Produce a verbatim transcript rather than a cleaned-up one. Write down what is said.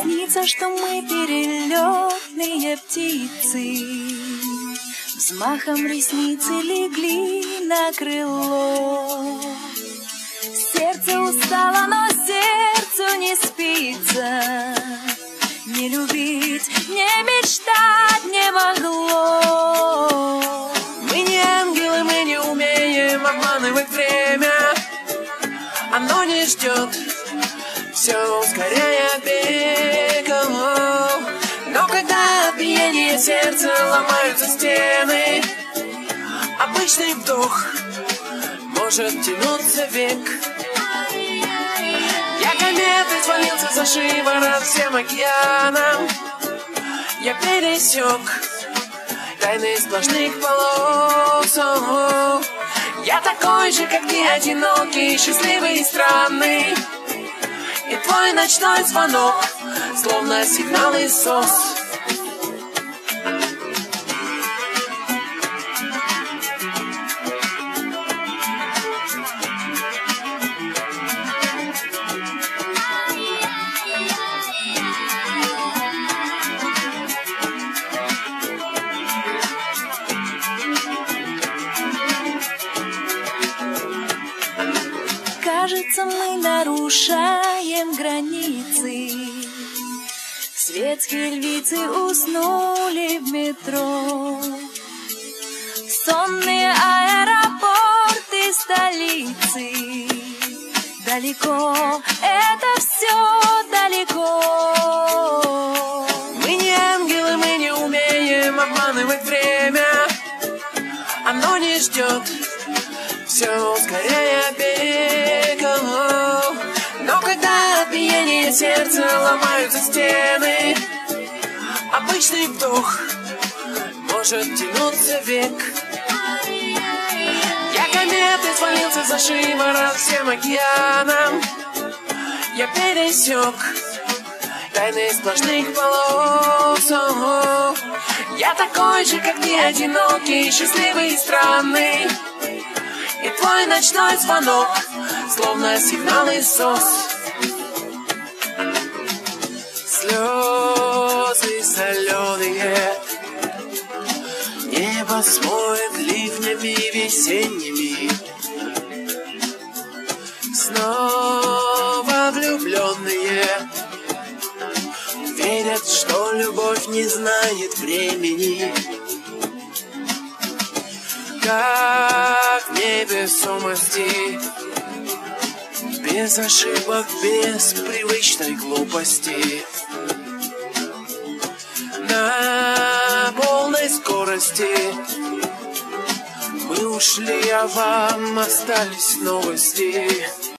Снится, что мы перелетные птицы, взмахом ресницы легли на крыло. Сердце устало, но сердцу не спится. Не любить, не мечтать не могло. Мы не ангелы, мы не умеем обманывать время. Оно не ждет, все ускоряя бег. Но когда от биения сердца ломаются стены, обычный вдох может тянуться век. Я кометой свалился за шиворот всем океаном. Я пересек тайны сплошных полос. Я такой же, как ты, одинокий, счастливый и странный. И твой ночной звонок, словно сигнал из СОС. Кажется, мы нарушаем границы. Светские львицы уснули в метро. Сонные аэропорты столицы. Далеко, это все далеко. Мы не ангелы, мы не умеем обманывать время. Оно не ждет, все ускоряя бег. Но когда от биения сердца ломаются стены, обычный вдох может тянуться век. Я кометой свалился за шиворот всем океаном. Я пересек тайны сплошных полос. Я такой же, как ты, одинокий, счастливый и странный. И твой ночной звонок, словно сигнал из СОС. Слезы соленые небо смоет ливнями весенними. Снова влюбленные верят, что любовь не знает времени. Как в невесомости, без ошибок, без привычной глупости, на полной скорости мы ушли, а вам остались новости.